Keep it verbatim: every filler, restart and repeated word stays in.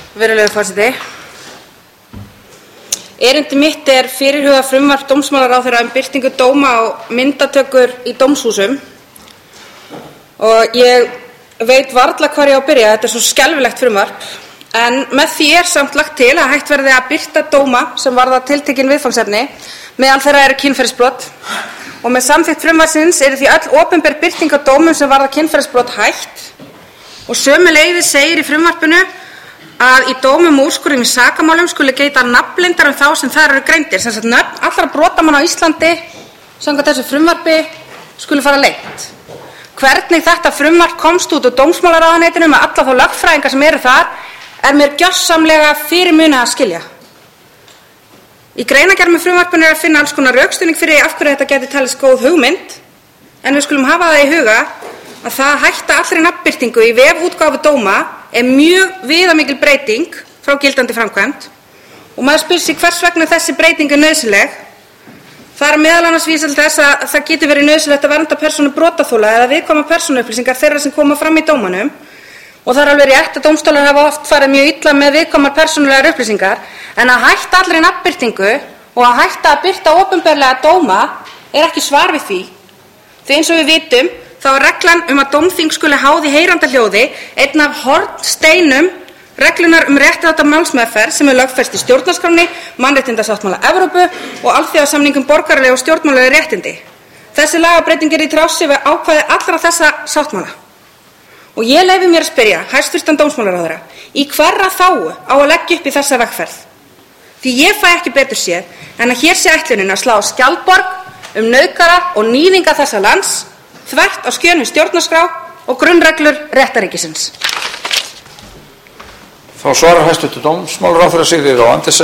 Virðulegur forseti. Erindi mitt er fyrirhugað frumvarp dómsmálaráðherra um birtingu dóma og myndatökur í dómshúsum. Og ég veit varla hvar ég á að byrja, þetta er svo skelfilegt frumvarp. En með því er samt lagt til að hægt verði að birta dóma sem varða tiltekin viðfangsefni, meðal þeirra eru kynferðisbrot. Og með samþykkt frumvarpsins eru því öll opinber birting á dómum sem varða kynferðisbrot hætt. Og sömuleiðis segir í frumvarpinu að í dómum og úrskurðum í sakamálum skuli geyta nafnleyndar um þá sem þar eru greindir. Sem sagt nöfn allra brotamanna á Íslandi samkvæmt þessu frumvarpi skuli fara leynt. Hvernig þetta frumvarp komst út úr dómsmálaráðuneytinu með alla þá lögfræðinga sem eru þar er mér gjörsamlega fyrirmunað að skilja. Í greinargerð með frumvarpinu er að finna alls konar rökstuðning fyrir af hverju þetta gæti talist góð hugmynd, en við skulum hafa það í huga að það að hætta allri nafnbirtingu í vefútgáfu dóma er mjög viðamikil breyting frá gildandi framkvæmd og maður spyr sig hvers vegna þessi breyting er nauðsynleg. Það er meðal annars vísað til þess að það getur verið nauðsynlegt að vernda persónu brotaþola eða viðkvæmar persónuupplýsingar þeirra sem koma fram í dómanum. Og það er alveg rétt að dómstólar hafa oft farið mjög illa með viðkvæmar persónulegar upplýsingar, en að hætta allri nafnbirtingu og að hætta að birta opinberlega dóma er ekki svar við því. Því eins og við vitum, þá er reglan um að dómþing skuli háð í heyranda hljóði einn af hornsteinum reglunar um réttláta málsmeðferð sem er lögfest í stjórnarskránni, mannréttindasáttmála Evrópu og alþjóðasamning um borgaraleg og stjórnmálaleg réttindi. Þessi lagabreyting er í trássi við ákvæði allra þessa sáttmála. Og ég leyfi mér að spyrja hæstvirtan dómsmálaráðherra, í hverra þágu á að leggja upp í þessa vegferð? Því ég fæ ekki betur séð en að hér sé ætlunin að slá skjaldborg um nauðgara og níðinga þessa lands þvert á skjön við stjórnarskrá og grunnreglur réttarríkisins. Þá svarar hæstvirtur dómsmálaráðherra Sigríður á Andersen.